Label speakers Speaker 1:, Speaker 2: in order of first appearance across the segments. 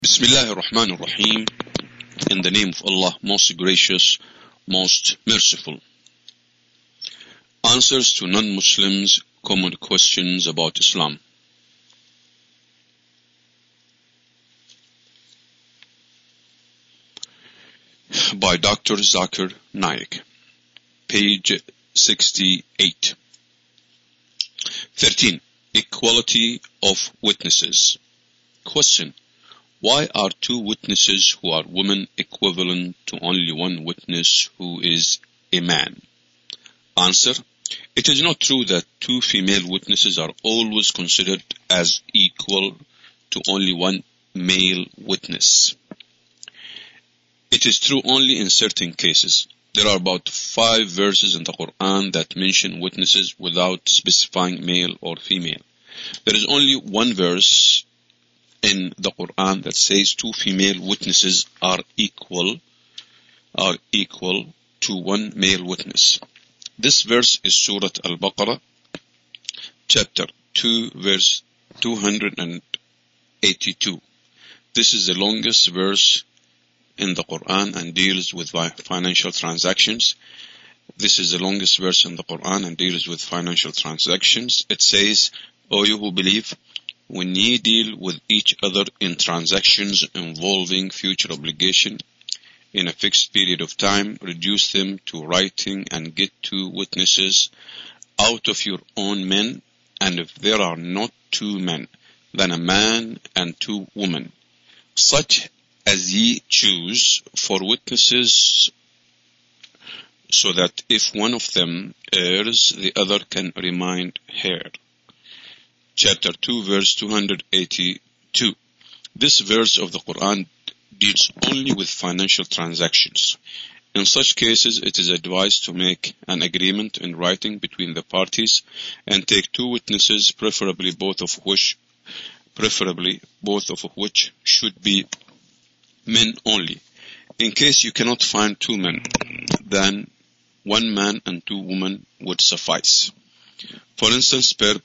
Speaker 1: Bismillah ar-Rahman ar-Rahim. In the name of Allah, most gracious, most merciful. Answers to non-Muslims' common questions about Islam. By Dr. Zakir Naik. Page 68. 13. Equality of witnesses. Question. Why are two witnesses who are women equivalent to only one witness who is a man? Answer. It is not true that two female witnesses are always considered as equal to only one male witness. It is true only in certain cases. There are about 5 verses in the Quran that mention witnesses without specifying male or female. There is only one verse in the Quran that says two female witnesses are equal to one male witness. This verse is Surah Al-Baqarah, chapter 2, verse 282. This is the longest verse in the Quran and deals with financial transactions. This is the longest verse in the Quran and deals with financial transactions. It says, O you who believe, when ye deal with each other in transactions involving future obligation in a fixed period of time, reduce them to writing and get 2 witnesses out of your own men, and if there are not 2 men, then a man and 2 women, such as ye choose for witnesses, so that if one of them errs, the other can remind her. Chapter 2, verse 282. This verse of the Quran deals only with financial transactions. In such cases, it is advised to make an agreement in writing between the parties and take 2 witnesses, preferably both of which should be men only. In case you cannot find 2 men, then 1 man and 2 women would suffice. For instance,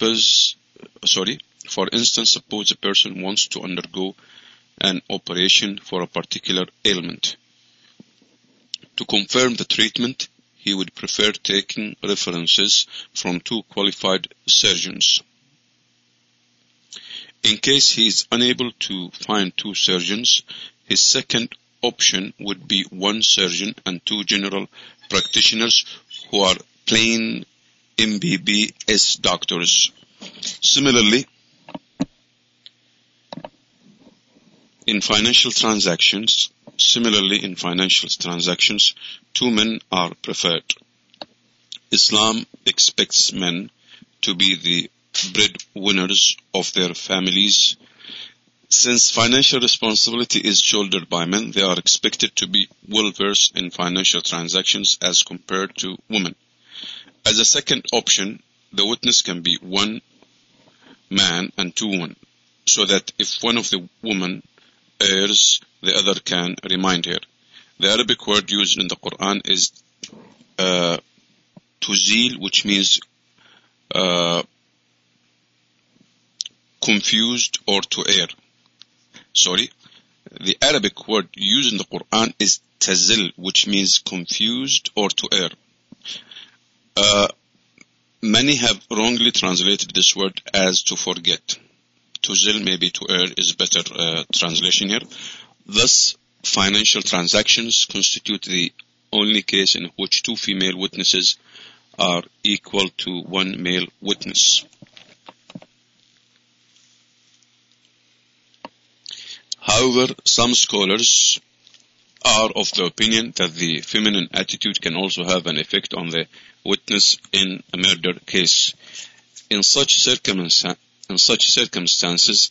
Speaker 1: suppose a person wants to undergo an operation for a particular ailment. To confirm the treatment, he would prefer taking references from 2 qualified surgeons. In case he is unable to find 2 surgeons, his second option would be 1 surgeon and 2 general practitioners who are plain MBBS doctors. Similarly, in financial transactions, 2 men are preferred. Islam expects men to be the breadwinners of their families. Since financial responsibility is shouldered by men, they are expected to be well-versed in financial transactions as compared to women. As a second option, the witness can be 1 man and 2 women, so that if one of the women errs, the other can remind her. The Arabic word used in the Quran is tuzil, which means confused or to err. The Arabic word used in the Quran is tazil, which means confused or to err. Many have wrongly translated this word as to forget. Tuzil, maybe to err, is better translation here. Thus, financial transactions constitute the only case in which 2 female witnesses are equal to 1 male witness. However, some scholars are of the opinion that the feminine attitude can also have an effect on the witness in a murder case. In such circumstances,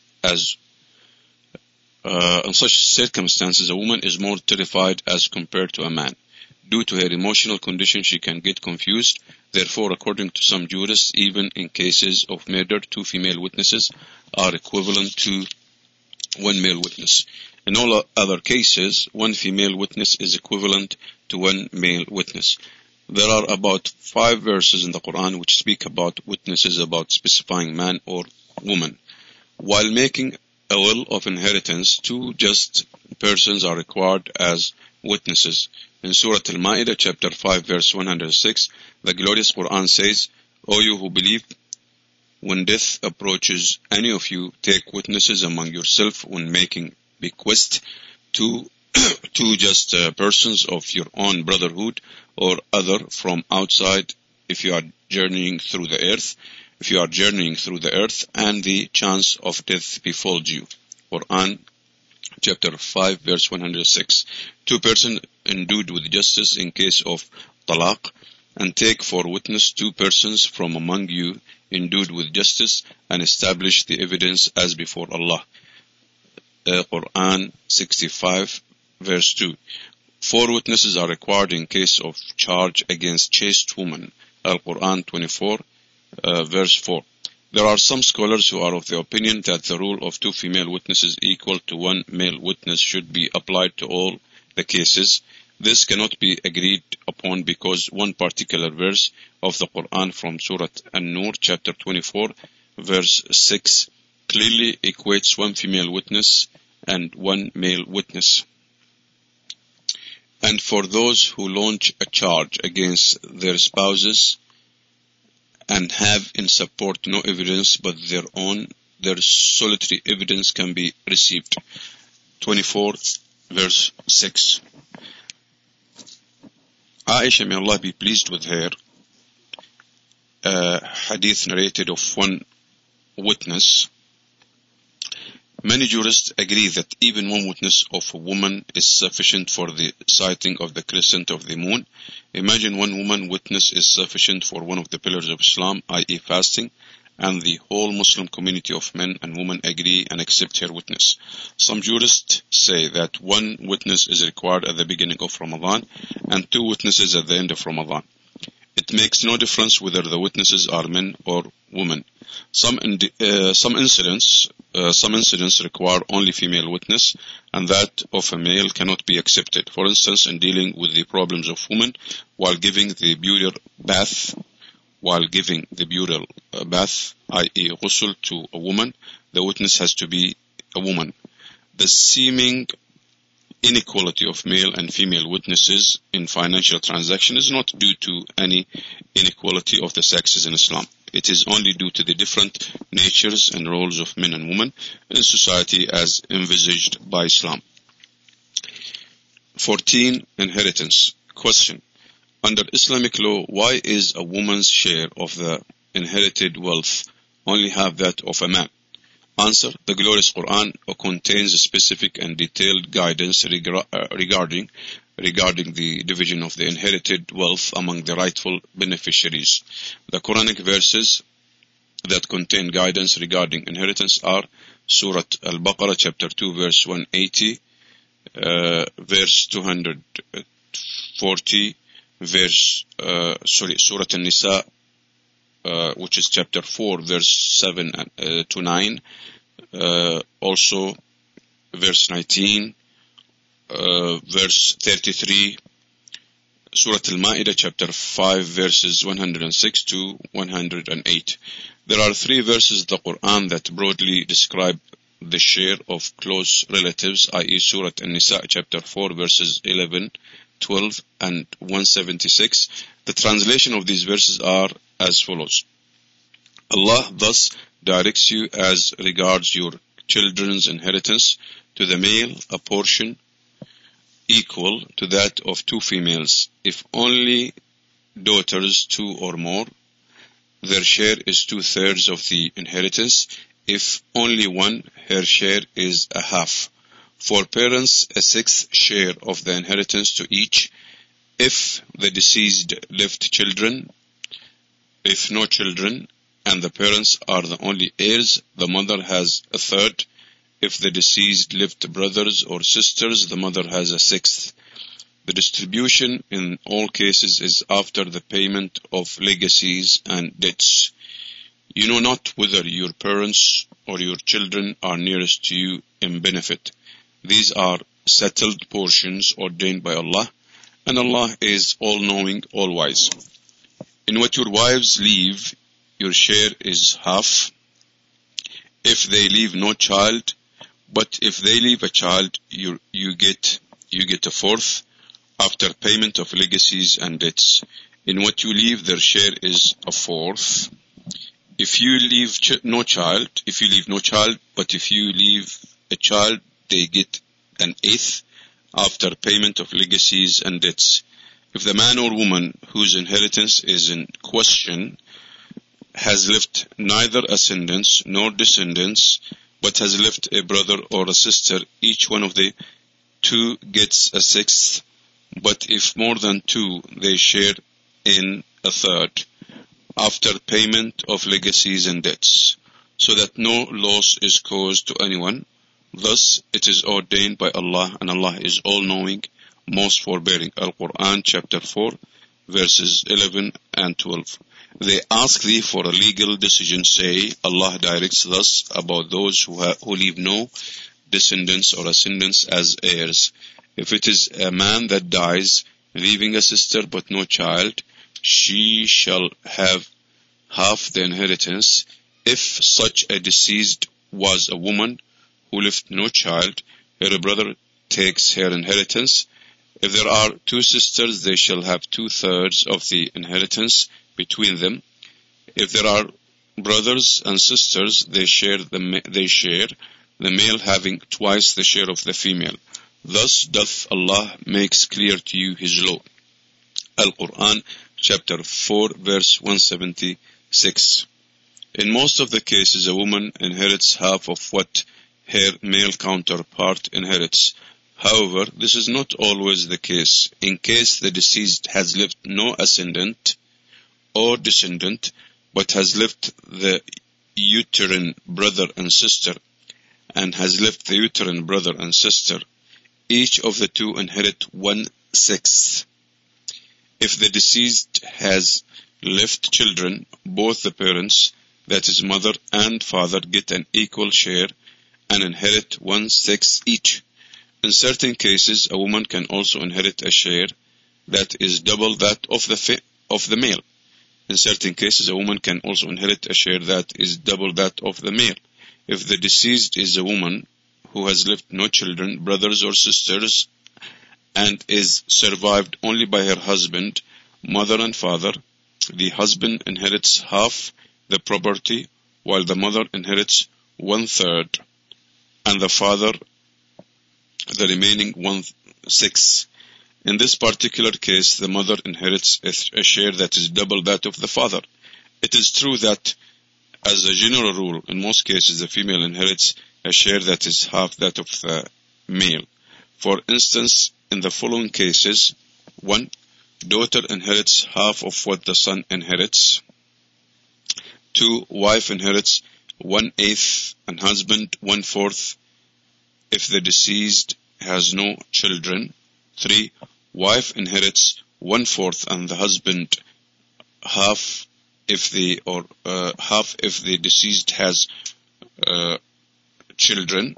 Speaker 1: a woman is more terrified as compared to a man. Due to her emotional condition, she can get confused. Therefore, according to some jurists, even in cases of murder, 2 female witnesses are equivalent to 1 male witness. In all other cases, 1 female witness is equivalent to 1 male witness. There are about 5 verses in the Quran which speak about witnesses about specifying man or woman. While making a will of inheritance, two just persons are required as witnesses. In Surah Al-Ma'idah, chapter 5, verse 106, the glorious Quran says, O you who believe, when death approaches any of you, take witnesses among yourself when making bequest to two just persons of your own brotherhood or other from outside if you are journeying through the earth. If you are journeying through the earth and the chance of death befalls you. Quran chapter 5 verse 106. Two persons endued with justice in case of talaq, and take for witness two persons from among you endued with justice, and establish the evidence as before Allah. Quran 65 verse 2. Four witnesses are required in case of charge against chaste woman. Al-Quran 24 verse 4. There are some scholars who are of the opinion that the rule of two female witnesses equal to one male witness should be applied to all the cases. This cannot be agreed upon because one particular verse of the Quran from Surah An-Nur chapter 24 verse 6 clearly equates one female witness and one male witness. And for those who launch a charge against their spouses and have in support no evidence but their own, their solitary evidence can be received. 24 verse 6. Aisha, may Allah be pleased with her, hadith narrated of one witness. Many jurists agree that even one witness of a woman is sufficient for the sighting of the crescent of the moon. Imagine one woman witness is sufficient for one of the pillars of Islam, i.e. fasting, and the whole Muslim community of men and women agree and accept her witness. Some jurists say that one witness is required at the beginning of Ramadan and two witnesses at the end of Ramadan. It makes no difference whether the witnesses are men or women. Some incidents require only female witness, and that of a male cannot be accepted. For instance, in dealing with the problems of women while giving the burial bath, i.e. ghusl to a woman, the witness has to be a woman. The seeming inequality of male and female witnesses in financial transaction is not due to any inequality of the sexes in Islam. It is only due to the different natures and roles of men and women in society as envisaged by Islam. 14. Inheritance. Question. Under Islamic law, why is a woman's share of the inherited wealth only half that of a man? Answer. The glorious Quran contains specific and detailed guidance regarding the division of the inherited wealth among the rightful beneficiaries. The Quranic verses that contain guidance regarding inheritance are Surah Al-Baqarah chapter 2 verse 180, verse 240, Surah An-Nisa, which is chapter 4 verse 7 to 9, also verse 19, verse 33, Surah Al-Ma'idah chapter 5 verses 106 to 108. There are three verses of the Quran that broadly describe the share of close relatives, i.e. Surah An-Nisa chapter 4 verses 11, 12 and 176. The translation of these verses are as follows. Allah thus directs you as regards your children's inheritance: to the male a portion equal to that of two females. If only daughters, two or more, their share is 2/3 of the inheritance. If only one, her share is a half. For parents, a 1/6 share of the inheritance to each. If the deceased left children, if no children, and the parents are the only heirs, the mother has 1/3. If the deceased left brothers or sisters, the mother has a 1/6. The distribution in all cases is after the payment of legacies and debts. You know not whether your parents or your children are nearest to you in benefit. These are settled portions ordained by Allah, and Allah is all-knowing, all-wise. In what your wives leave, your share is half. If they leave no child, But if they leave a child, you get a fourth after payment of legacies and debts. In what you leave, their share is a fourth. If you leave no child, but if you leave a child, they get an eighth after payment of legacies and debts. If the man or woman whose inheritance is in question has left neither ascendants nor descendants, but has left a brother or a sister, each one of the two gets a sixth, but if more than two, they share in a third, after payment of legacies and debts, so that no loss is caused to anyone. Thus it is ordained by Allah, and Allah is all-knowing, most forbearing. Al-Quran, chapter 4, verses 11 and 12. They ask thee for a legal decision, say, Allah directs thus about those who leave no descendants or ascendants as heirs. If it is a man that dies, leaving a sister but no child, she shall have half the inheritance. If such a deceased was a woman who left no child, her brother takes her inheritance. If there are two sisters, they shall have 2/3 of the inheritance between them. If there are brothers and sisters, they share, the male having twice the share of the female. Thus doth Allah makes clear to you His law. Al-Quran, chapter 4, verse 176. In most of the cases, a woman inherits half of what her male counterpart inherits. However, this is not always the case. In case the deceased has left no ascendant or descendant, but has left the uterine brother and sister, and has left the uterine brother and sister, each of the two inherit 1/6. If the deceased has left children, both the parents, that is mother and father, get an equal share and inherit 1/6 each. In certain cases, a woman can also inherit a share that is double that of the male. In certain cases, a woman can also inherit a share that is double that of the male. If the deceased is a woman who has left no children, brothers or sisters, and is survived only by her husband, mother and father, the husband inherits half the property, while the mother inherits 1/3, and the father the remaining 1/6. In this particular case, the mother inherits a share that is double that of the father. It is true that, as a general rule, in most cases the female inherits a share that is half that of the male. For instance, in the following cases: 1. Daughter inherits half of what the son inherits. 2. Wife inherits 1/8 and husband 1/4 if the deceased has no children. 3. Wife inherits 1/4 and the husband half if the deceased has children.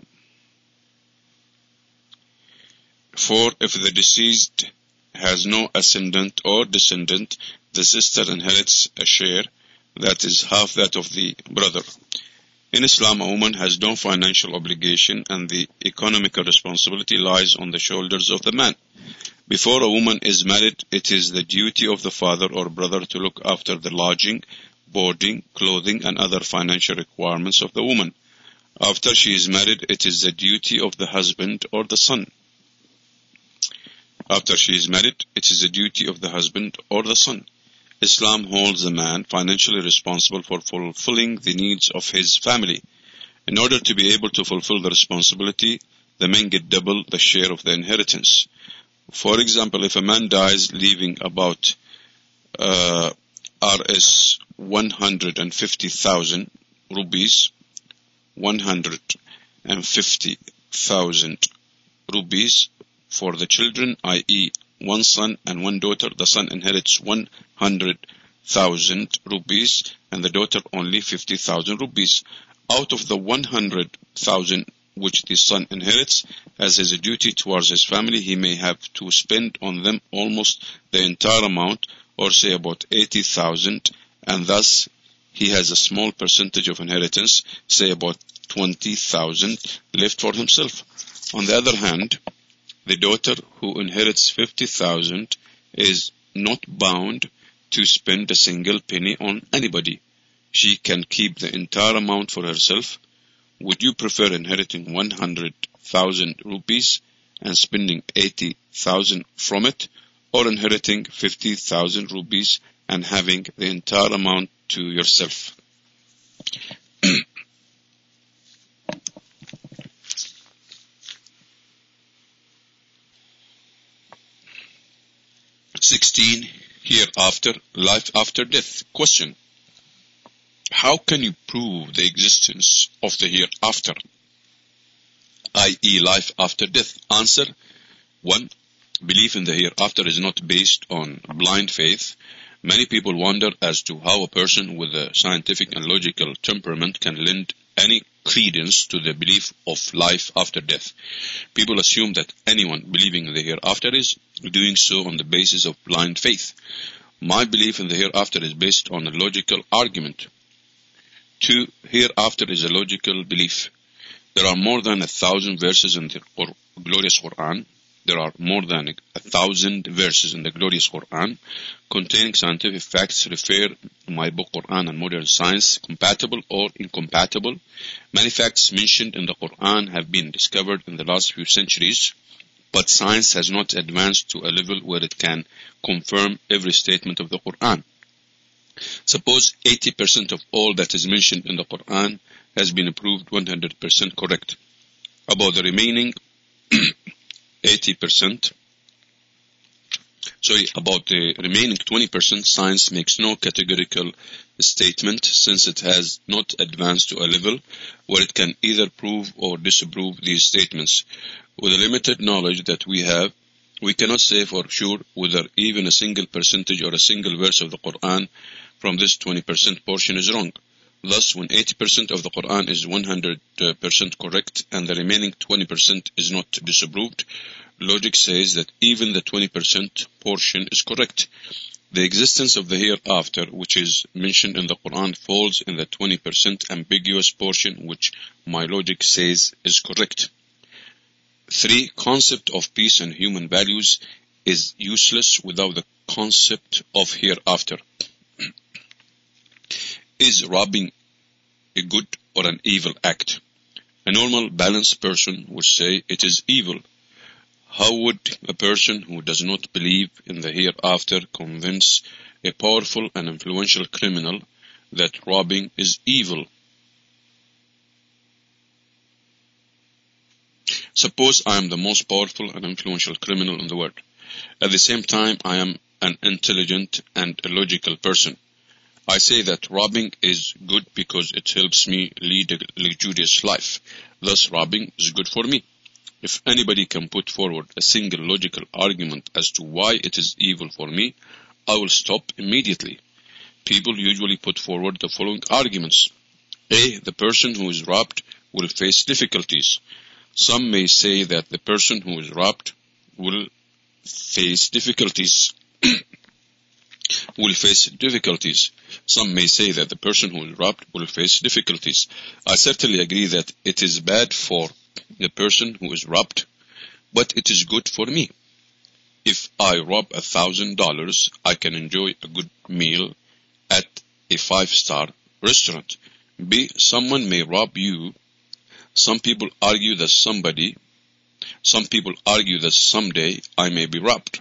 Speaker 1: 4. If the deceased has no ascendant or descendant, the sister inherits a share that is half that of the brother. In Islam, a woman has no financial obligation, and the economical responsibility lies on the shoulders of the man. Before a woman is married, it is the duty of the father or brother to look after the lodging, boarding, clothing, and other financial requirements of the woman. After she is married, it is the duty of the husband or the son. Islam holds the man financially responsible for fulfilling the needs of his family. In order to be able to fulfill the responsibility, the men get double the share of the inheritance. For example, if a man dies leaving about Rs 150,000 rupees, 150,000 rupees for the children, i.e. one son and one daughter, the son inherits 100,000 rupees and the daughter only 50,000 rupees. Out of the 100,000 which the son inherits, as his duty towards his family, he may have to spend on them almost the entire amount, or say about 80,000, and thus he has a small percentage of inheritance, say about 20,000 left for himself. On the other hand, the daughter who inherits 50,000 is not bound to spend a single penny on anybody. She can keep the entire amount for herself. Would you prefer inheriting 100,000 rupees and spending 80,000 from it, or inheriting 50,000 rupees and having the entire amount to yourself? 16. Hereafter, life after death. Question: how can you prove the existence of the hereafter, i.e. life after death? Answer: 1. Belief in the hereafter is not based on blind faith. Many people wonder as to how a person with a scientific and logical temperament can lend any credence to the belief of life after death. People assume that anyone believing in the hereafter is doing so on the basis of blind faith. My belief in the hereafter is based on a logical argument. 2. Hereafter is a logical belief. There are more than 1,000 verses in the glorious Quran. There are more than 1,000 verses in the glorious Quran containing scientific facts refer my book Quran and modern science, compatible or incompatible. Many facts mentioned in the Quran have been discovered in the last few centuries, but science has not advanced to a level where it can confirm every statement of the Quran. Suppose 80% of all that is mentioned in the Quran has been proved 100% correct. About the remaining 20%, science makes no categorical statement, since it has not advanced to a level where it can either prove or disprove these statements. With the limited knowledge that we have, we cannot say for sure whether even a single percentage or a single verse of the Quran from this 20% portion is wrong. Thus, when 80% of the Quran is 100% correct and the remaining 20% is not disapproved, logic says that even the 20% portion is correct. The existence of the hereafter, which is mentioned in the Quran, falls in the 20% ambiguous portion, which my logic says is correct. 3. Concept of peace and human values is useless without the concept of hereafter. Is robbing a good or an evil act? A normal, balanced person would say it is evil. How would a person who does not believe in the hereafter convince a powerful and influential criminal that robbing is evil? Suppose I am the most powerful and influential criminal in the world. At the same time, I am an intelligent and logical person. I say that robbing is good because it helps me lead a luxurious life. Thus, robbing is good for me. If anybody can put forward a single logical argument as to why it is evil for me, I will stop immediately. People usually put forward the following arguments. A. The person who is robbed will face difficulties. Some may say that the person who is robbed will face difficulties. Some may say that the person who is robbed will face difficulties. I certainly agree that it is bad for the person who is robbed, but it is good for me. If I rob $1,000, I can enjoy a good meal at a 5-star restaurant. B. Someone may rob you. Some people argue that someday I may be robbed.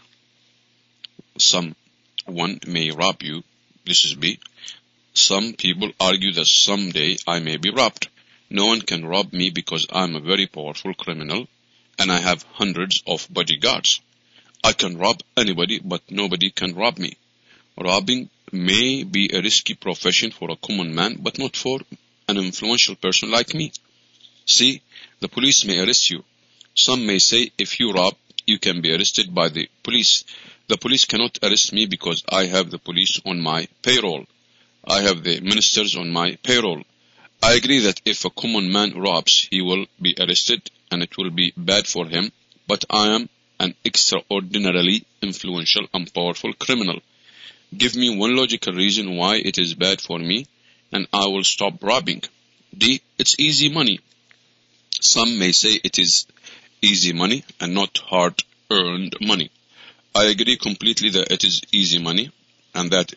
Speaker 1: Someone may rob you. This is B. Some people argue that someday I may be robbed. No one can rob me because I am a very powerful criminal and I have hundreds of bodyguards. I can rob anybody, but nobody can rob me. Robbing may be a risky profession for a common man, but not for an influential person like me. C. The police may arrest you. Some may say if you rob, you can be arrested by the police. The police cannot arrest me because I have the police on my payroll. I have the ministers on my payroll. I agree that if a common man robs, he will be arrested and it will be bad for him, but I am an extraordinarily influential and powerful criminal. Give me one logical reason why it is bad for me and I will stop robbing. D. It's easy money. Some may say it is easy money and not hard-earned money. I agree completely that it is easy money, and that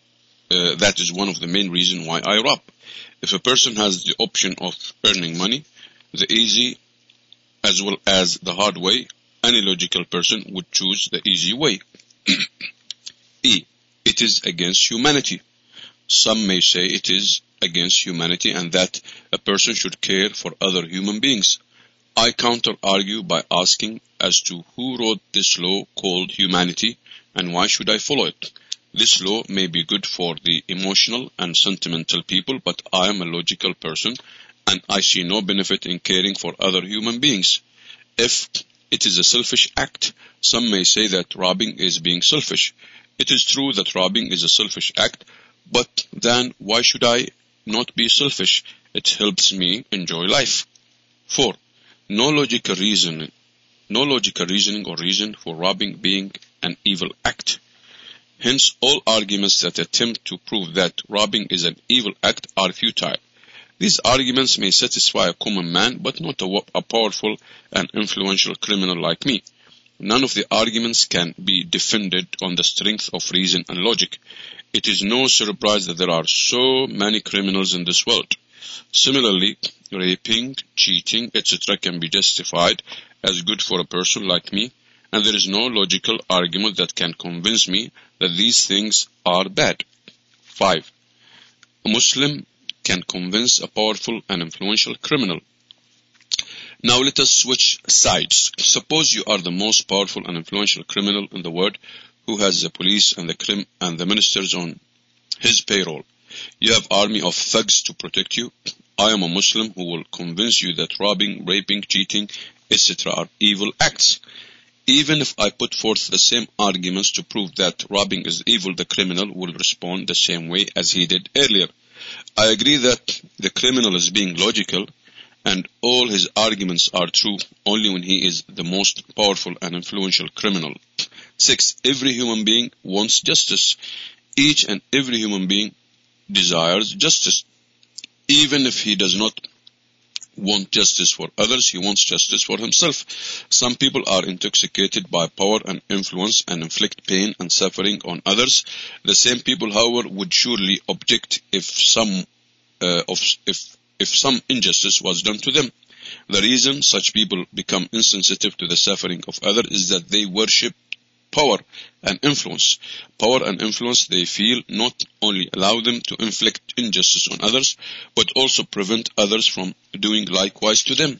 Speaker 1: is one of the main reasons why I rob. If a person has the option of earning money, the easy as well as the hard way, any logical person would choose the easy way. E. It is against humanity. Some may say it is against humanity and that a person should care for other human beings. I counter-argue by asking as to who wrote this law called humanity and why should I follow it. This law may be good for the emotional and sentimental people, but I am a logical person and I see no benefit in caring for other human beings. If it is a selfish act, some may say that robbing is being selfish. It is true that robbing is a selfish act, but then why should I not be selfish? It helps me enjoy life. 4. No logical reasoning or reason for robbing being an evil act. Hence, all arguments that attempt to prove that robbing is an evil act are futile. These arguments may satisfy a common man, but not a powerful and influential criminal like me. None of the arguments can be defended on the strength of reason and logic. It is no surprise that there are so many criminals in this world. Similarly, raping, cheating, etc. can be justified as good for a person like me, and there is no logical argument that can convince me that these things are bad. 5. A Muslim can convince a powerful and influential criminal. Now let us switch sides. Suppose you are the most powerful and influential criminal in the world who has the police and the ministers on his payroll. You have an army of thugs to protect you. I am a Muslim who will convince you that robbing, raping, cheating, etc. are evil acts. Even if I put forth the same arguments to prove that robbing is evil, the criminal will respond the same way as he did earlier. I agree that the criminal is being logical and all his arguments are true only when he is the most powerful and influential criminal. 6. Every human being wants justice. Each and every human being desires justice. Even if he does not want justice for others, he wants justice for himself. Some people are intoxicated by power and influence and inflict pain and suffering on others. The same people, however, would surely object if some injustice was done to them. The reason such people become insensitive to the suffering of others is that they worship power and influence. Power and influence, they feel, not only allow them to inflict injustice on others, but also prevent others from doing likewise to them.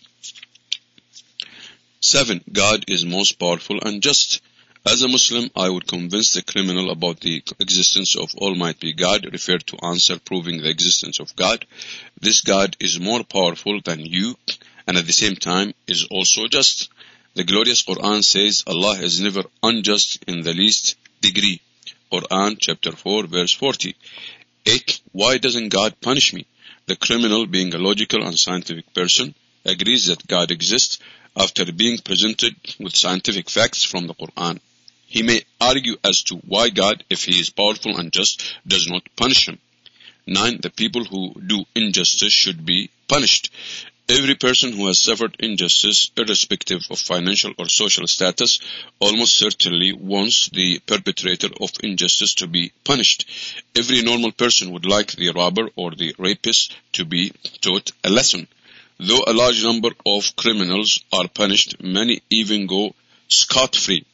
Speaker 1: 7. God is most powerful and just. As a Muslim, I would convince the criminal about the existence of Almighty God, referred to answer proving the existence of God. This God is more powerful than you, and at the same time is also just. The glorious Quran says Allah is never unjust in the least degree. Quran chapter 4 verse 40. 8. Why doesn't God punish me? The criminal, being a logical and scientific person, agrees that God exists after being presented with scientific facts from the Quran. He may argue as to why God, if he is powerful and just, does not punish him. 9. The people who do injustice should be punished. Every person who has suffered injustice, irrespective of financial or social status, almost certainly wants the perpetrator of injustice to be punished. Every normal person would like the robber or the rapist to be taught a lesson. Though a large number of criminals are punished, many even go scot-free.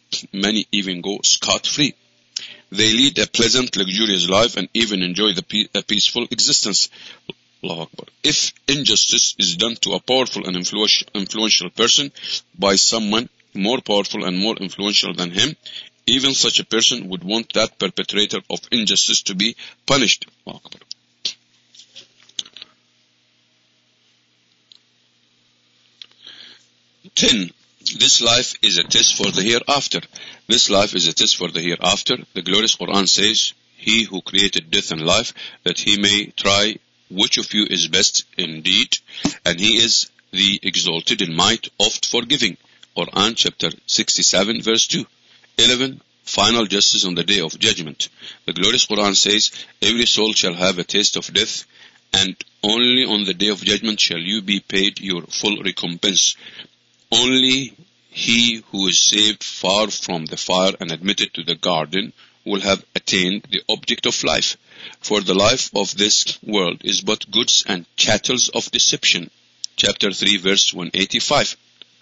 Speaker 1: They lead a pleasant, luxurious life and even enjoy a peaceful existence. Allahu Akbar. If injustice is done to a powerful and influential person by someone more powerful and more influential than him, even such a person would want that perpetrator of injustice to be punished. Allahu Akbar. 10. This life is a test for the hereafter. This life is a test for the hereafter. The glorious Quran says, He who created death and life, that he may try which of you is best indeed, and he is the exalted in might, oft forgiving. Quran chapter 67 verse 2. 11. Final justice on the day of judgment. The glorious Quran says, every soul shall have a taste of death, and only on the day of judgment shall you be paid your full recompense. Only he who is saved far from the fire and admitted to the garden will have attained the object of life. For the life of this world is but goods and chattels of deception. Chapter 3, verse 185.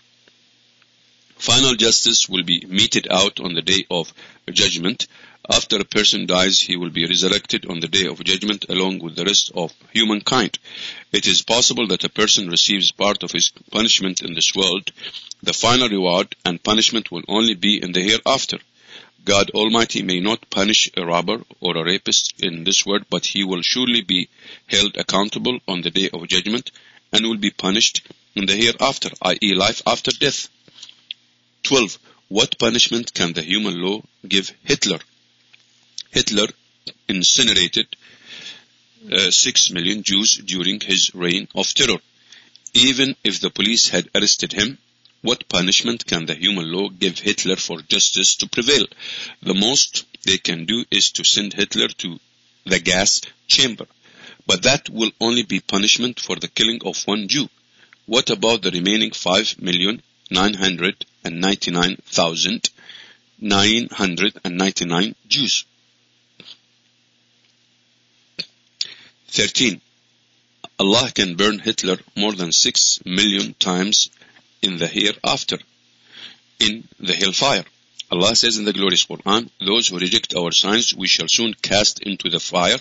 Speaker 1: Final justice will be meted out on the day of judgment. After a person dies, he will be resurrected on the day of judgment along with the rest of humankind. It is possible that a person receives part of his punishment in this world. The final reward and punishment will only be in the hereafter. God Almighty may not punish a robber or a rapist in this world, but he will surely be held accountable on the day of judgment and will be punished in the hereafter, i.e. life after death. 12. What punishment can the human law give Hitler? Hitler incinerated 6 million Jews during his reign of terror. Even if the police had arrested him, what punishment can the human law give Hitler for justice to prevail? The most they can do is to send Hitler to the gas chamber. But that will only be punishment for the killing of one Jew. What about the remaining 5,999,999 Jews? 13. Allah can burn Hitler more than 6 million times in the hereafter, in the hellfire. Allah says in the glorious Quran, those who reject our signs we shall soon cast into the fire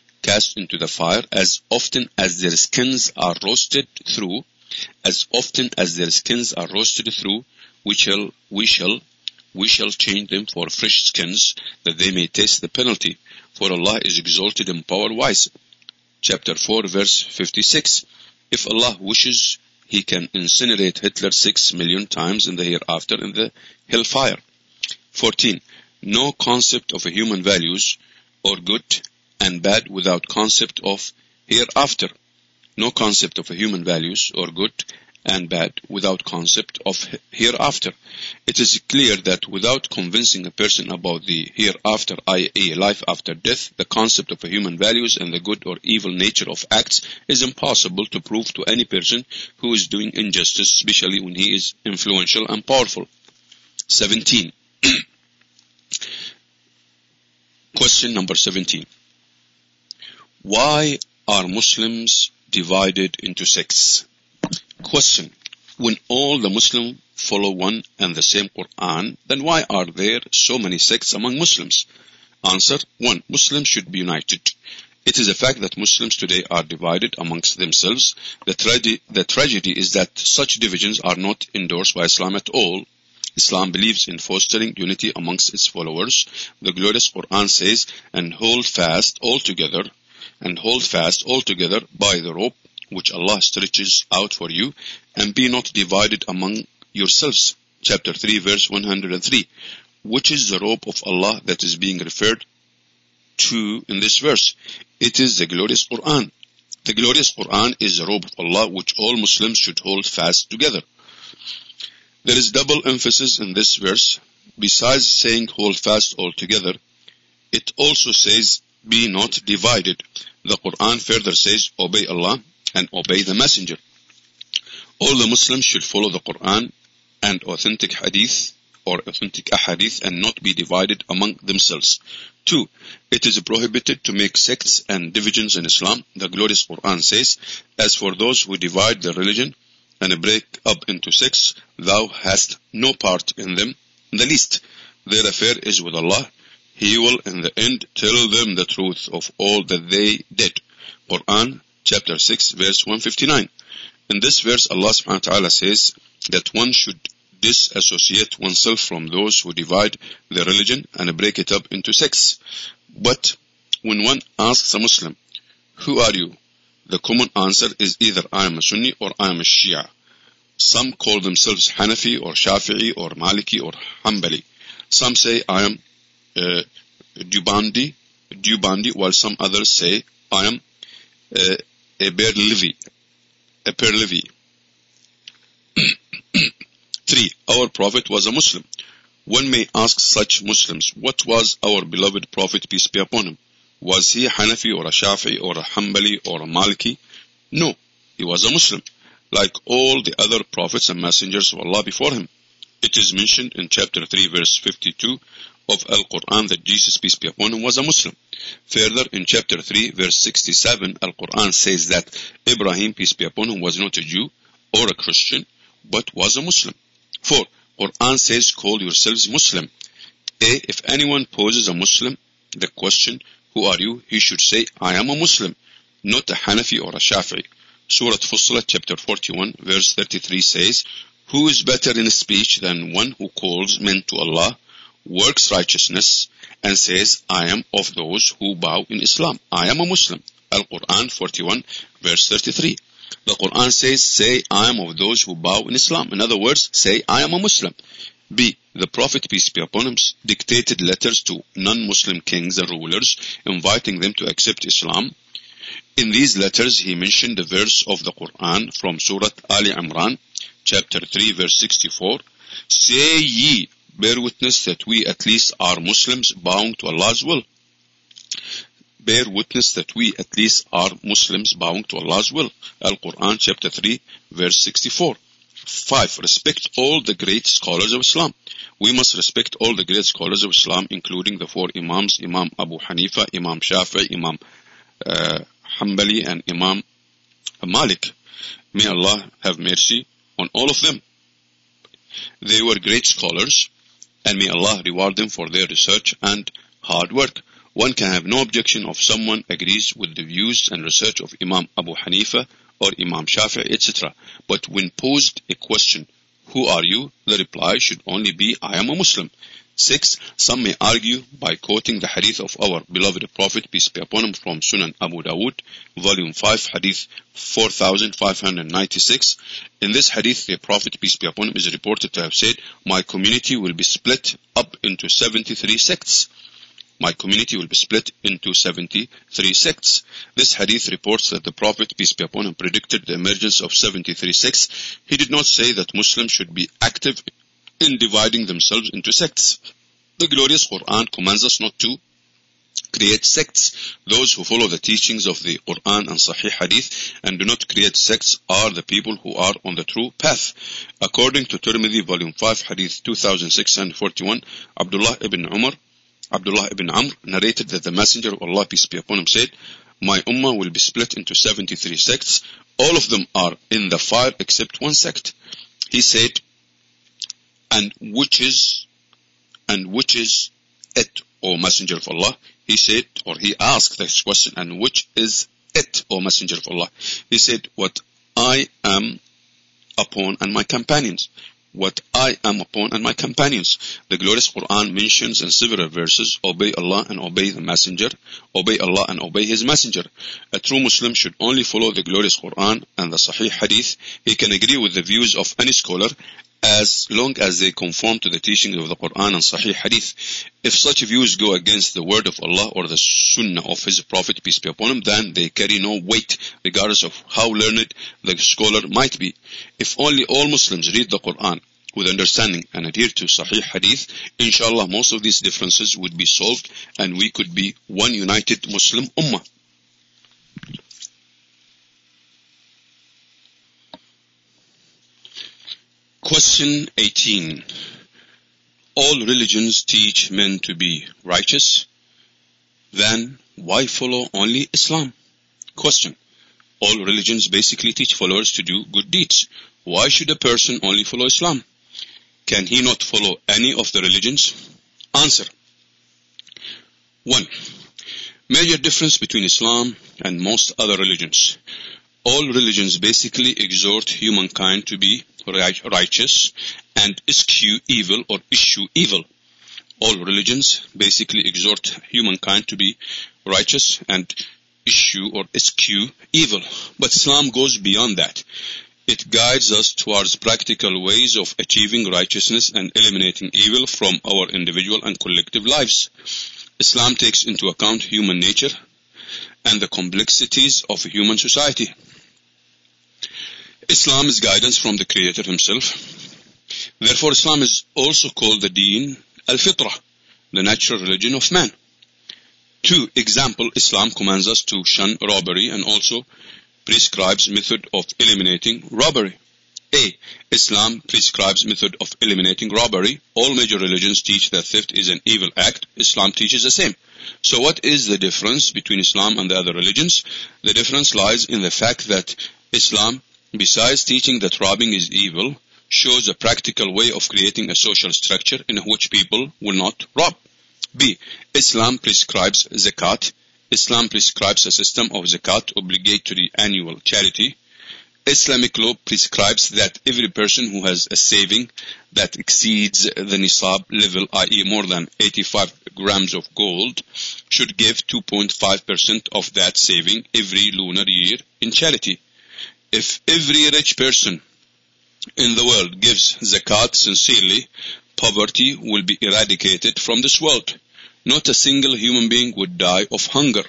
Speaker 1: as often as their skins are roasted through, we shall change them for fresh skins, that they may taste the penalty, for Allah is exalted in power wise. Chapter 4, verse 56. If Allah wishes, He can incinerate Hitler 6 million times in the hereafter in the hellfire. 14. No concept of a human values or good and bad without concept of hereafter. No concept of a human values or good and bad without concept of hereafter. It is clear that without convincing a person about the hereafter, i.e. life after death, the concept of a human values and the good or evil nature of acts is impossible to prove to any person who is doing injustice, especially when he is influential and powerful. 17. Question number 17. Why are Muslims divided into sects? Question. When all the Muslims follow one and the same Quran, then why are there so many sects among Muslims? Answer. 1. Muslims should be united. It is a fact that Muslims today are divided amongst themselves. The tragedy is that such divisions are not endorsed by Islam at all. Islam believes in fostering unity amongst its followers. The glorious Quran says, and hold fast all together by the rope which Allah stretches out for you, and be not divided among yourselves. Chapter 3, verse 103. Which is the rope of Allah that is being referred to in this verse? It is the glorious Quran. The glorious Quran is the rope of Allah which all Muslims should hold fast together. There is double emphasis in this verse. Besides saying hold fast all together, it also says be not divided. The Quran further says obey Allah and obey the Messenger. All the Muslims should follow the Quran and authentic hadith or authentic ahadith and not be divided among themselves. 2. It is prohibited to make sects and divisions in Islam. The glorious Quran says, as for those who divide their religion and break up into sects, thou hast no part in them in the least. Their affair is with Allah. He will in the end tell them the truth of all that they did. Quran chapter 6 verse 159. In this verse Allah subhanahu wa ta'ala says that one should disassociate oneself from those who divide their religion and break it up into sects. But when one asks a Muslim, who are you? The common answer is either I am a Sunni or I am a Shia. Some call themselves Hanafi or Shafi'i or Maliki or Hanbali. Some say I am Dubandi, while some others say I am a Berlevi. 3. Our Prophet was a Muslim. One may ask such Muslims, what was our beloved Prophet, peace be upon him? Was he a Hanafi or a Shafi'i or a Hanbali or a Maliki? No, he was a Muslim, like all the other prophets and messengers of Allah before him. It is mentioned in chapter 3 verse 52 of Al-Quran that Jesus, peace be upon him, was a Muslim. Further, in chapter 3 verse 67, Al-Quran says that Ibrahim, peace be upon him, was not a Jew or a Christian, but was a Muslim. 4. Quran says, call yourselves Muslim. A. If anyone poses a Muslim the question, who are you? He should say, I am a Muslim, not a Hanafi or a Shafi'i. Surah Fussilat chapter 41 verse 33 says, who is better in speech than one who calls men to Allah, works righteousness, and says, I am of those who bow in Islam. I am a Muslim. Al-Quran 41 verse 33. The Quran says, say, I am of those who bow in Islam. In other words, say, I am a Muslim. B. The Prophet, peace be upon him, dictated letters to non-Muslim kings and rulers, inviting them to accept Islam. In these letters, he mentioned the verse of the Quran from Surah Ali Imran, chapter 3, verse 64. Say ye, bear witness that we at least are Muslims bowing to Allah's will. Bear witness that we at least are Muslims bowing to Allah's will. Al-Quran chapter 3 verse 64. 5. Respect all the great scholars of Islam. We must respect all the great scholars of Islam, including the 4 Imams, Imam Abu Hanifa, Imam Shafi'i, Imam Hanbali, and Imam Malik. May Allah have mercy on all of them. They were great scholars, and may Allah reward them for their research and hard work. One can have no objection if someone agrees with the views and research of Imam Abu Hanifa or Imam Shafi'i, etc. But when posed a question, who are you? The reply should only be, I am a Muslim. 6. Some may argue by quoting the hadith of our beloved Prophet, peace be upon him, from Sunan Abu Dawud, volume 5, hadith 4596. In this hadith, the Prophet, peace be upon him, is reported to have said, my community will be split up into 73 sects. My community will be split into 73 sects. This hadith reports that the Prophet, peace be upon him, predicted the emergence of 73 sects. He did not say that Muslims should be active in dividing themselves into sects. The glorious Quran commands us not to create sects. Those who follow the teachings of the Quran and Sahih Hadith and do not create sects are the people who are on the true path. According to Tirmidhi, volume 5, hadith 2641, Abdullah ibn Amr narrated that the Messenger of Allah, peace be upon him, said, my ummah will be split into 73 sects. All of them are in the fire except one sect. He said, and which is it, O Messenger of Allah? He said, or he asked this question, and which is it, O Messenger of Allah? He said, what I am upon and my companions. What I am upon and my companions. The glorious Quran mentions in several verses, obey Allah and obey the Messenger, obey Allah and obey His Messenger. A true Muslim should only follow the glorious Quran and the Sahih Hadith. He can agree with the views of any scholar as long as they conform to the teachings of the Quran and Sahih Hadith. If such views go against the word of Allah or the Sunnah of His Prophet, peace be upon him, then they carry no weight, regardless of how learned the scholar might be. If only all Muslims read the Quran with understanding and adhere to Sahih Hadith, inshallah most of these differences would be solved and we could be one united Muslim Ummah. Question 18. All religions teach men to be righteous. Then why follow only Islam? Question. All religions basically teach followers to do good deeds. Why should a person only follow Islam? Can he not follow any of the religions? Answer. 1. Major difference between Islam and most other religions. All religions basically exhort humankind to be righteous and eschew evil or issue evil. All religions basically exhort humankind to be righteous and issue or eschew evil. But Islam goes beyond that. It guides us towards practical ways of achieving righteousness and eliminating evil from our individual and collective lives. Islam takes into account human nature and the complexities of a human society. Islam is guidance from the Creator Himself. Therefore, Islam is also called the Deen al-Fitrah, the natural religion of man. 2. Example, Islam commands us to shun robbery and also prescribes method of eliminating robbery. A. Islam prescribes method of eliminating robbery. All major religions teach that theft is an evil act. Islam teaches the same. So what is the difference between Islam and the other religions? The difference lies in the fact that Islam, besides teaching that robbing is evil, shows a practical way of creating a social structure in which people will not rob. B. Islam prescribes zakat. Islam prescribes a system of zakat, obligatory annual charity. Islamic law prescribes that every person who has a saving that exceeds the nisab level, i.e. more than 85 grams of gold, should give 2.5% of that saving every lunar year in charity. If every rich person in the world gives zakat sincerely, poverty will be eradicated from this world. Not a single human being would die of hunger.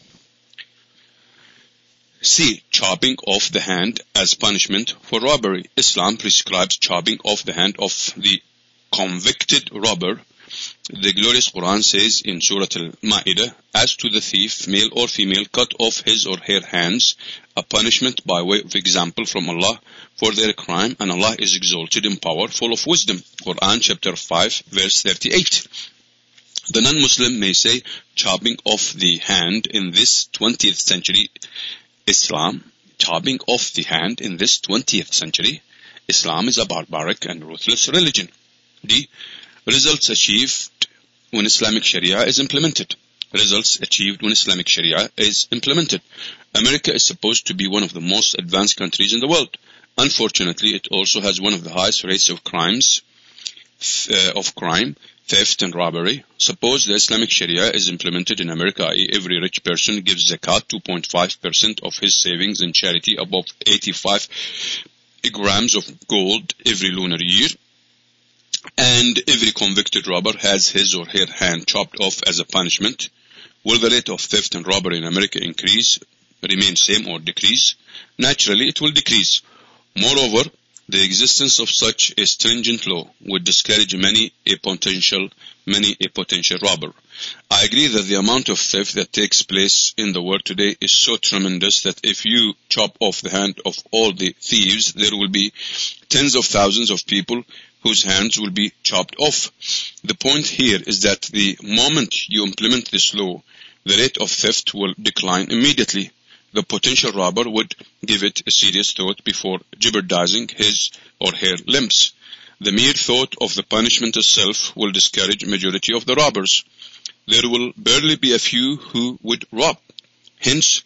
Speaker 1: C. Chopping off the hand as punishment for robbery. Islam prescribes chopping off the hand of the convicted robber. The glorious Quran says in Surah Al-Ma'idah, as to the thief, male or female, cut off his or her hands, a punishment by way of example from Allah for their crime, and Allah is exalted in power, full of wisdom. Quran chapter 5, verse 38. The non-Muslim may say, chopping off the hand in this 20th century Islam, chopping off the hand in this 20th century, Islam is a barbaric and ruthless religion. D. Results achieved when Islamic Sharia is implemented. Results achieved when Islamic Sharia is implemented. America is supposed to be one of the most advanced countries in the world. Unfortunately, it also has one of the highest rates of crime, theft and robbery. Suppose the Islamic Sharia is implemented in America, i.e. every rich person gives zakat 2.5% of his savings in charity above 85 grams of gold every lunar year, and every convicted robber has his or her hand chopped off as a punishment. Will the rate of theft and robbery in America increase, remain same, or decrease? Naturally, it will decrease. Moreover, the existence of such a stringent law would discourage many a potential robber. I agree that the amount of theft that takes place in the world today is so tremendous that if you chop off the hand of all the thieves, there will be tens of thousands of people whose hands will be chopped off. The point here is that the moment you implement this law, the rate of theft will decline immediately. The potential robber would give it a serious thought before jeopardizing his or her limbs. The mere thought of the punishment itself will discourage majority of the robbers. There will barely be a few who would rob. Hence,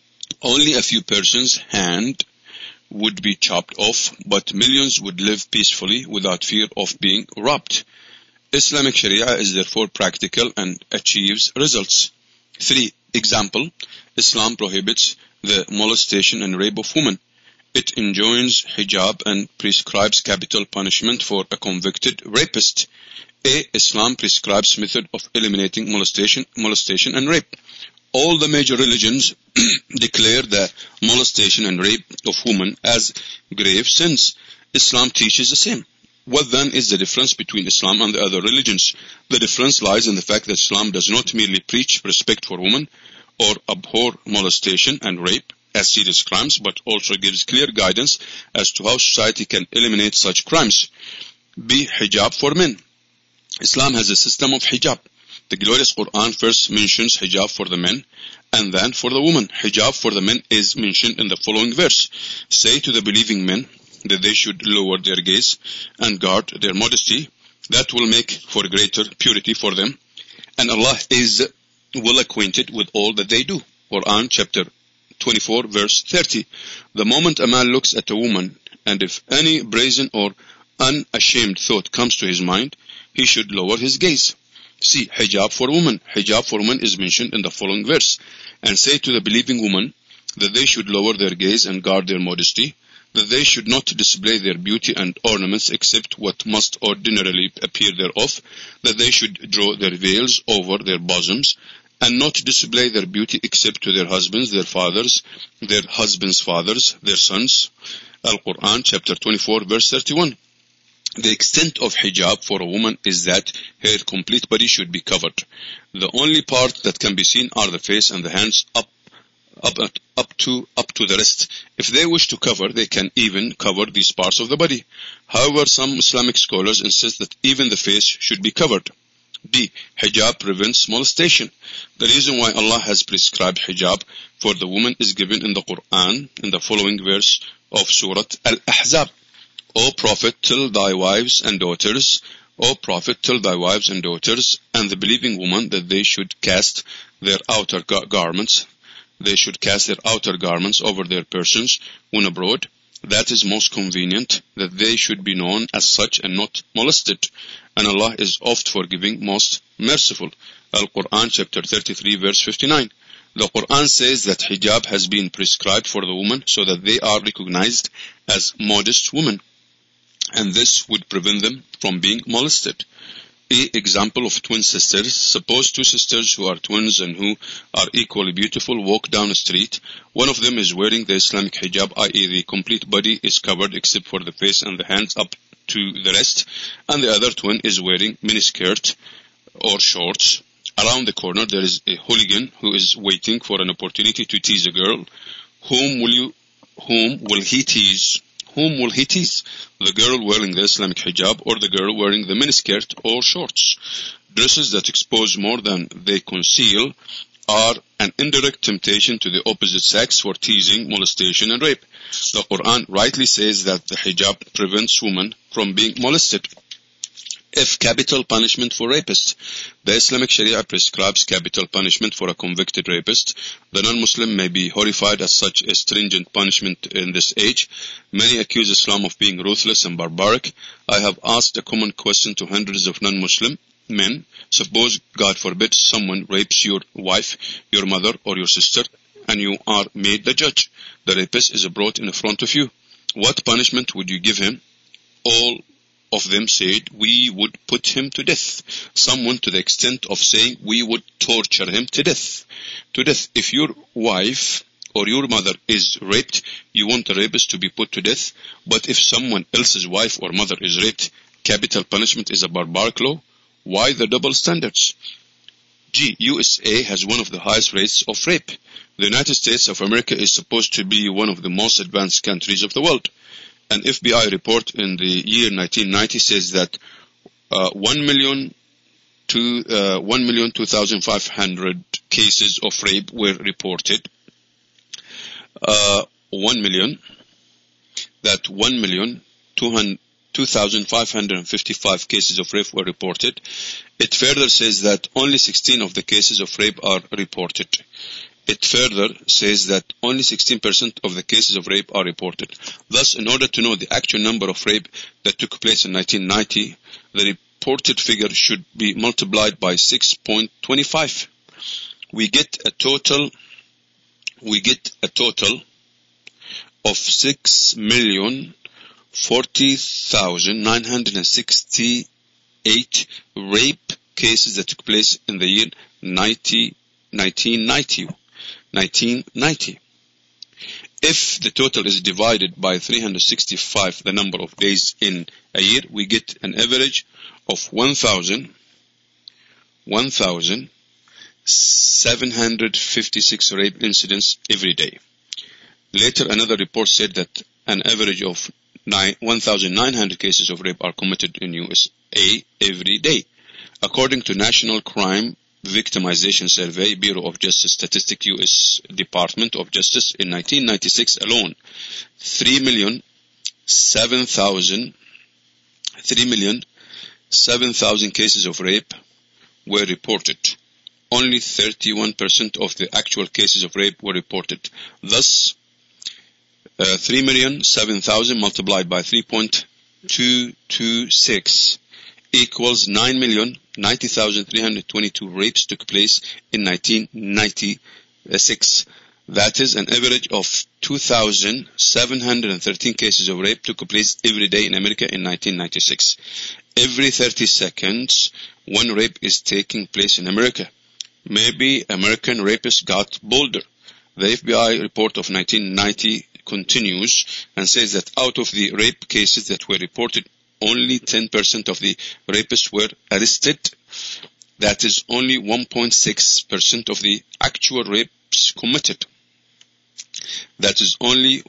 Speaker 1: only a few persons' hand would be chopped off, but millions would live peacefully without fear of being robbed. Islamic Sharia is therefore practical and achieves results. 3. Example, Islam prohibits the molestation and rape of women. It enjoins hijab and prescribes capital punishment for a convicted rapist. A. Islam prescribes method of eliminating molestation and rape. All the major religions declare the molestation and rape of women as grave sins. Islam teaches the same. What then is the difference between Islam and the other religions? The difference lies in the fact that Islam does not merely preach respect for women or abhor molestation and rape as serious crimes, but also gives clear guidance as to how society can eliminate such crimes. B. Hijab for men. Islam has a system of hijab. The glorious Quran first mentions hijab for the men and then for the women. Hijab for the men is mentioned in the following verse. Say to the believing men that they should lower their gaze and guard their modesty. That will make for greater purity for them. And Allah is well acquainted with all that they do. Quran chapter 24 verse 30. The moment a man looks at a woman, and if any brazen or unashamed thought comes to his mind, he should lower his gaze. See, hijab for women. Hijab for women is mentioned in the following verse. And say to the believing woman that they should lower their gaze and guard their modesty, that they should not display their beauty and ornaments except what must ordinarily appear thereof, that they should draw their veils over their bosoms, and not display their beauty except to their husbands, their fathers, their husbands' fathers, their sons. Al-Quran chapter 24 verse 31. The extent of hijab for a woman is that her complete body should be covered. The only part that can be seen are the face and the hands up to the wrist. If they wish to cover, they can even cover these parts of the body. However, some Islamic scholars insist that even the face should be covered. B. Hijab prevents molestation. The reason why Allah has prescribed hijab for the woman is given in the Quran in the following verse of Surah Al-Ahzab. O Prophet, tell thy wives and daughters, O Prophet, tell thy wives and daughters, and the believing woman that they should cast their outer garments. They should cast their outer garments over their persons when abroad. That is most convenient, that they should be known as such and not molested. And Allah is oft forgiving, most merciful. Al-Quran chapter 33 verse 59. The Quran says that hijab has been prescribed for the woman so that they are recognized as modest women, and this would prevent them from being molested. Example of twin sisters. Suppose two sisters who are twins and who are equally beautiful walk down a street. One of them is wearing the Islamic hijab, i.e. the complete body is covered except for the face and the hands up to the wrist, and the other twin is wearing miniskirt or shorts. Around the corner there is a hooligan who is waiting for an opportunity to tease a girl. Whom will he tease? Whom will he tease? The girl wearing the Islamic hijab or the girl wearing the miniskirt or shorts? Dresses that expose more than they conceal are an indirect temptation to the opposite sex for teasing, molestation, and rape. The Quran rightly says that the hijab prevents women from being molested. If capital punishment for rapists. The Islamic Sharia prescribes capital punishment for a convicted rapist. The non-Muslim may be horrified at such a stringent punishment in this age. Many accuse Islam of being ruthless and barbaric. I have asked a common question to hundreds of non-Muslim men. Suppose, God forbid, someone rapes your wife, your mother, or your sister, and you are made the judge. The rapist is brought in front of you. What punishment would you give him? All of them said, we would put him to death. Some went to the extent of saying, we would torture him to death. To death. If your wife or your mother is raped, you want the rapist to be put to death. But if someone else's wife or mother is raped, capital punishment is a barbaric law. Why the double standards? G. USA has one of the highest rates of rape. The United States of America is supposed to be one of the most advanced countries of the world. An FBI report in the year 1990 says that 1,2,500 cases of rape were reported. 1,2,555 cases of rape were reported. It further says that only 16 of the cases of rape are reported. It further says that only 16% of the cases of rape are reported. Thus, in order to know the actual number of rape that took place in 1990, the reported figure should be multiplied by 6.25. We get a total of 6,040,968 rape cases that took place in the year 1990. If the total is divided by 365, the number of days in a year, we get an average of 1,756 rape incidents every day. Later, another report said that an average of 1,900 cases of rape are committed in USA every day. According to National Crime Victimization Survey, Bureau of Justice Statistics, U.S. Department of Justice, in 1996 alone, 3,007,000 cases of rape were reported. Only 31% of the actual cases of rape were reported. Thus, 3,007,000 multiplied by 3.226 equals 9,090,322 rapes took place in 1996. That is an average of 2,713 cases of rape took place every day in America in 1996. Every 30 seconds, one rape is taking place in America. Maybe American rapists got bolder. The FBI report of 1990 continues and says that out of the rape cases that were reported only 10% of the rapists were arrested. That is only 1.6% of the actual rapes committed. That is only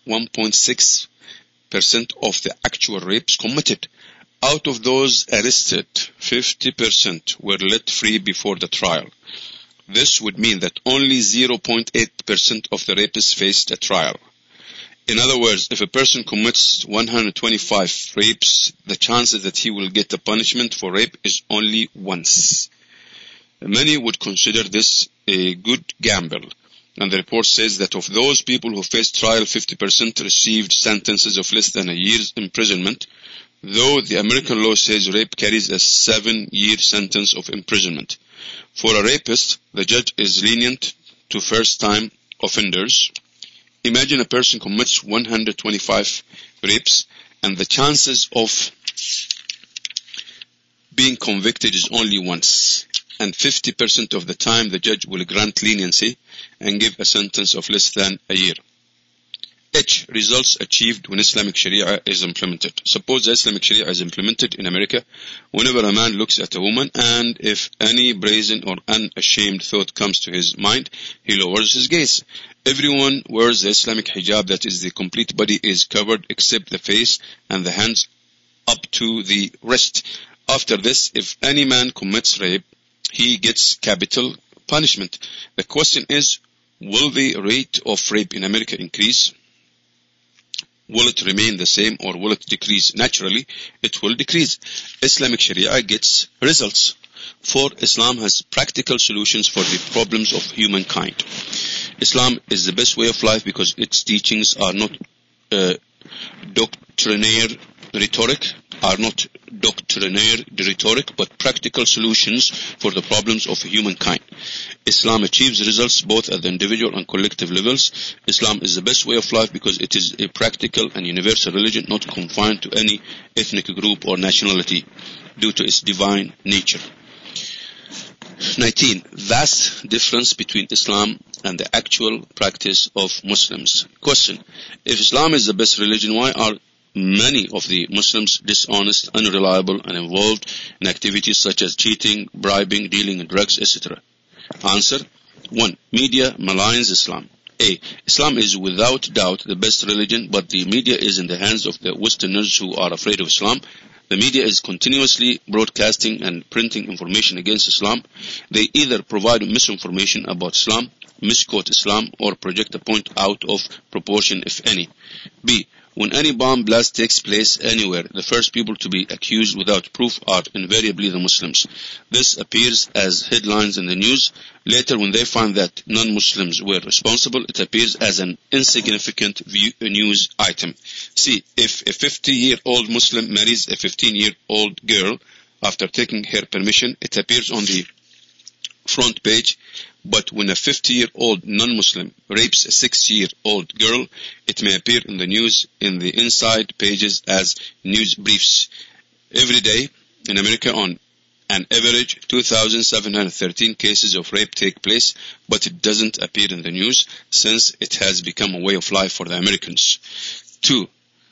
Speaker 1: 1.6% of the actual rapes committed. Out of those arrested, 50% were let free before the trial. This would mean that only 0.8% of the rapists faced a trial. In other words, if a person commits 125 rapes, the chances that he will get a punishment for rape is only once. Many would consider this a good gamble. And the report says that of those people who faced trial, 50% received sentences of less than a year's imprisonment, though the American law says rape carries a 7-year sentence of imprisonment. For a rapist, the judge is lenient to first-time offenders. Imagine a person commits 125 rapes, and the chances of being convicted is only once. And 50% of the time the judge will grant leniency and give a sentence of less than a year. H. Results achieved when Islamic Sharia is implemented. Suppose the Islamic Sharia is implemented in America. Whenever a man looks at a woman, and if any brazen or unashamed thought comes to his mind, he lowers his gaze. Everyone wears the Islamic hijab, that is, the complete body is covered except the face and the hands up to the wrist. After this, if any man commits rape, he gets capital punishment. The question is, will the rate of rape in America increase? Will it remain the same or will it decrease? Naturally, it will decrease. Islamic Sharia gets results. For Islam has practical solutions for the problems of humankind. Islam is the best way of life because its teachings are not doctrinaire rhetoric, but practical solutions for the problems of humankind. Islam achieves results both at the individual and collective levels. Islam is the best way of life because it is a practical and universal religion not confined to any ethnic group or nationality due to its divine nature. 19. Vast difference between Islam and the actual practice of Muslims. Question. If Islam is the best religion, why are many of the Muslims dishonest, unreliable, and involved in activities such as cheating, bribing, dealing in drugs, etc.? Answer. 1. Media maligns Islam. A. Islam is without doubt the best religion, but the media is in the hands of the Westerners who are afraid of Islam. The media is continuously broadcasting and printing information against Islam. They either provide misinformation about Islam, misquote Islam, or project a point out of proportion, if any. B. When any bomb blast takes place anywhere, the first people to be accused without proof are invariably the Muslims. This appears as headlines in the news. Later, when they find that non-Muslims were responsible, it appears as an insignificant news item. See, if a 50-year-old Muslim marries a 15-year-old girl after taking her permission, it appears on the front page. But when a 50-year-old non-Muslim rapes a 6-year-old girl, it may appear in the news in the inside pages as news briefs. Every day in America, on an average, 2,713 cases of rape take place, but it doesn't appear in the news since it has become a way of life for the Americans. 2.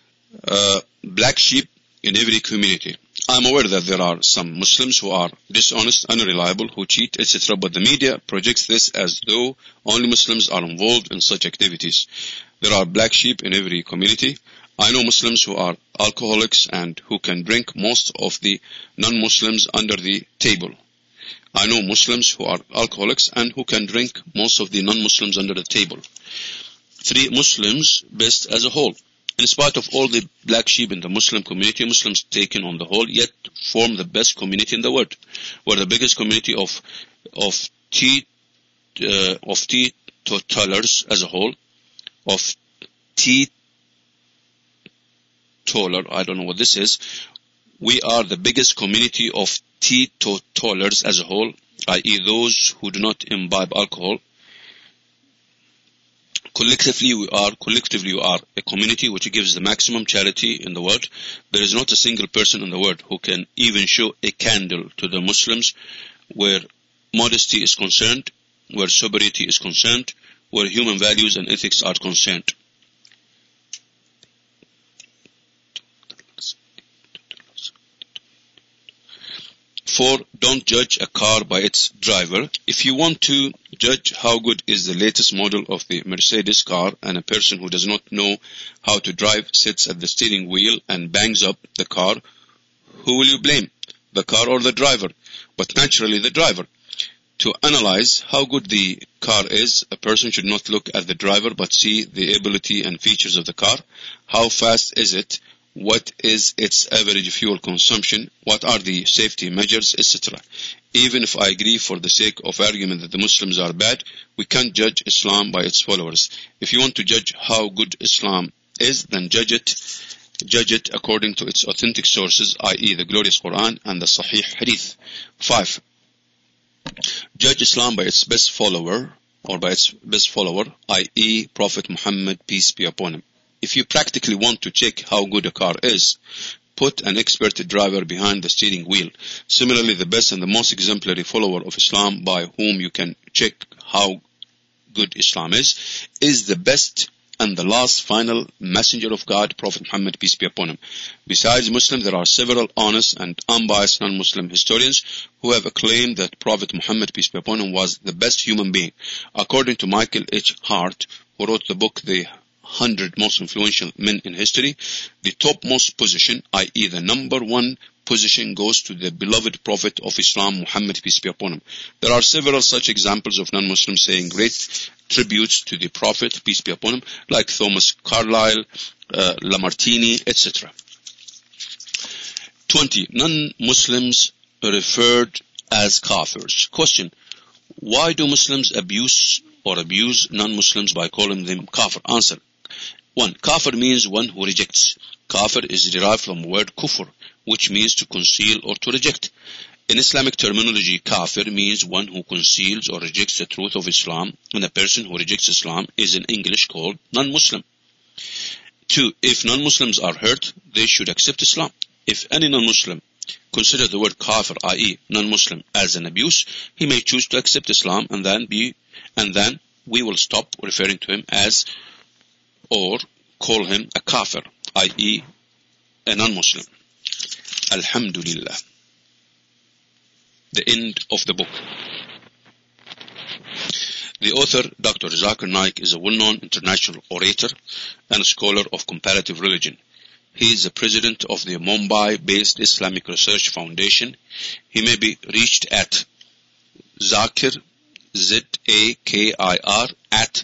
Speaker 1: Black sheep in every community. I'm aware that there are some Muslims who are dishonest, unreliable, who cheat, etc., but the media projects this as though only Muslims are involved in such activities. There are black sheep in every community. I know Muslims who are alcoholics and who can drink most of the non-Muslims under the table. I know Muslims who are alcoholics and who can drink most of the non-Muslims under the table. 3. Muslims best as a whole. In spite of all the black sheep in the Muslim community, Muslims taken on the whole yet form the best community in the world. We're the biggest community of teetotalers as a whole, of teetotaler, I don't know what this is. We are the biggest community of teetotalers as a whole, i.e. those who do not imbibe alcohol. Collectively, we are a community which gives the maximum charity in the world. There is not a single person in the world who can even show a candle to the Muslims where modesty is concerned, where sobriety is concerned, where human values and ethics are concerned. 4. Don't judge a car by its driver. If you want to judge how good is the latest model of the Mercedes car, and a person who does not know how to drive sits at the steering wheel and bangs up the car, who will you blame? The car or the driver? But naturally the driver. To analyze how good the car is, a person should not look at the driver but see the ability and features of the car. How fast is it? What is its average fuel consumption? What are the safety measures, etc. Even if I agree for the sake of argument that the Muslims are bad, we can't judge Islam by its followers. If you want to judge how good Islam is, then judge it according to its authentic sources, i.e. the glorious Quran and the Sahih Hadith. 5. Judge Islam by its best follower, i.e. Prophet Muhammad, peace be upon him. If you practically want to check how good a car is, put an expert driver behind the steering wheel. Similarly, the best and the most exemplary follower of Islam by whom you can check how good Islam is the best and the last final messenger of God, Prophet Muhammad, peace be upon him. Besides Muslims, there are several honest and unbiased non-Muslim historians who have claimed that Prophet Muhammad, peace be upon him, was the best human being. According to Michael H. Hart, who wrote the book The 100 Most Influential Men in History, the topmost position, i.e. the number one position, goes to the beloved Prophet of Islam, Muhammad, peace be upon him. There are several such examples of non-Muslims saying great tributes to the Prophet, peace be upon him, like Thomas Carlyle, Lamartine, etc. 20. Non-Muslims referred as kafirs. Question: why do Muslims abuse non-Muslims by calling them kafir? Answer: 1. Kafir means one who rejects. Kafir is derived from the word kufr, which means to conceal or to reject. In Islamic terminology, kafir means one who conceals or rejects the truth of Islam, and a person who rejects Islam is in English called non-Muslim. 2. If non-Muslims are hurt, they should accept Islam. If any non-Muslim consider the word kafir, i.e. non-Muslim, as an abuse, he may choose to accept Islam, and then we will stop referring to him as or call him a kafir, i.e. a non-Muslim. Alhamdulillah. The end of the book. The author, Dr. Zakir Naik, is a well-known international orator and scholar of comparative religion. He is the president of the Mumbai-based Islamic Research Foundation. He may be reached at Zakir, Z-A-K-I-R, at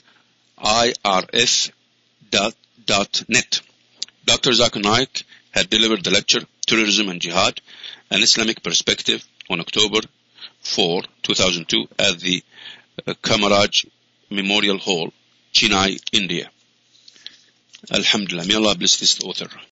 Speaker 1: irf.net. Dr. Zakir Naik had delivered the lecture, Terrorism and Jihad, an Islamic Perspective, on October 4, 2002 at the Kamaraj Memorial Hall, Chennai, India. Alhamdulillah. May Allah bless this author.